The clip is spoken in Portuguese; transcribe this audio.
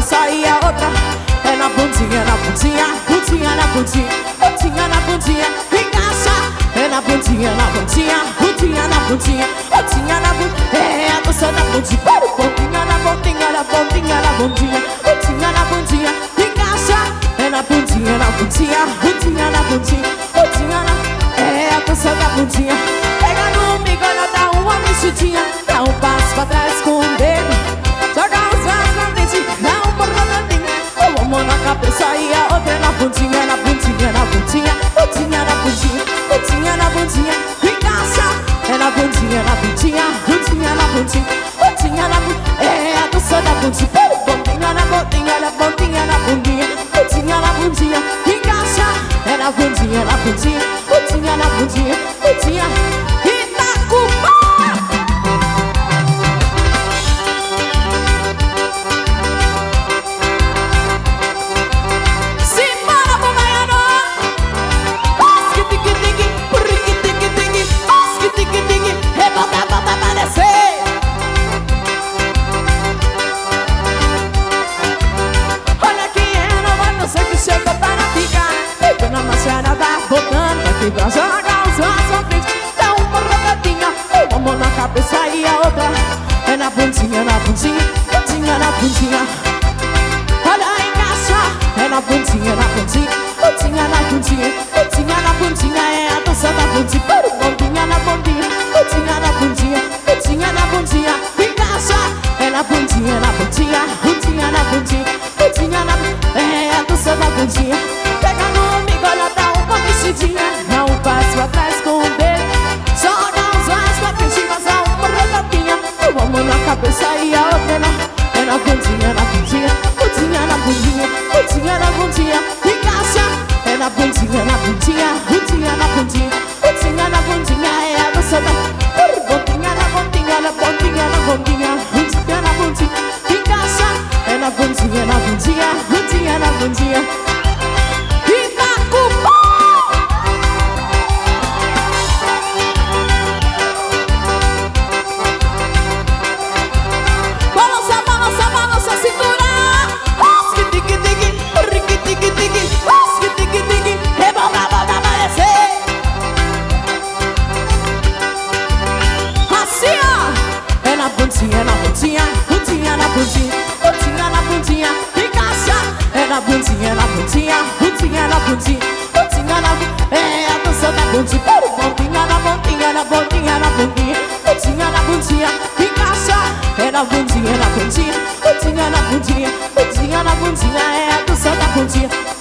cabeça e a outra é na bundinha, na bundinha, bundinha na bundinha, bundinha na bundinha, encaixa. É na bundinha, na bundinha, bundinha na bundinha, bundinha na bundinha. É a dança da bundinha, bundinha na bundinha, na bundinha, na bundinha, bundinha na bundinha, encaixa. É na bundinha, na bundinha, bundinha na bundinha, bundinha na. É a dança da bundinha. Pega no migolho, dá uma mexidinha, dá um passo pra trás com o dedo, joga os braços na frente, dá um porradinho. Uma na cabeça e a outra na bundinha, na bundinha, na bundinha, bundinha na bundinha, bundinha na bundinha, encaixa. É na bundinha, na bundinha, bundinha na bundinha, bundinha na bundinha. É a dança da bundinha, bundinha na bundinha, na bundinha, na bundinha, bundinha na bundinha, encaixa. É na bundinha, na bundinha, bundinha na bundinha, bundinha. Itacuba! Pra jogar os braços à frente, dá uma rodadinha, uma mão na cabeça e a outra é na bundinha, na bundinha, bundinha na bundinha. Olha, encaixa. É na bundinha, na bundinha, bundinha na bundinha, bundinha na bundinha. É a dança da bundinha, bundinha na bundinha, bundinha na bundinha, bundinha na bundinha, encaixa. É na bundinha, na bundinha, bundinha na bundinha, bundinha na bundinha. É a dança da bundinha. Pega no migolho, dá uma mexidinha, dá um passo atrás com o dedo, joga os braços pra frente, mas dá uma rodadinha. Uma mão na cabeça e a outra é na bundinha, na bundinha, bundinha na bundinha, bundinha na bundinha, encaixa. É na bundinha, na bundinha, bundinha na bundinha, bundinha na bundinha. É a dança da bundinha, na bundinha, na bundinha, na bundinha, bundinha na bundinha, encaixa. É na bundinha, na bundinha, bundinha na bundinha. É na bundinha, bundinha na bundinha, bundinha na bundinha, encaixa. É na bundinha, na bundinha, bundinha na bundinha, bundinha na bundinha. É a dança da bundinha, bundinha na bundinha, na bundinha, na bundinha, bundinha na bundinha, encaixa. É na bundinha, na bundinha, bundinha na bundinha, bundinha na bundinha. É a dança da bundinha.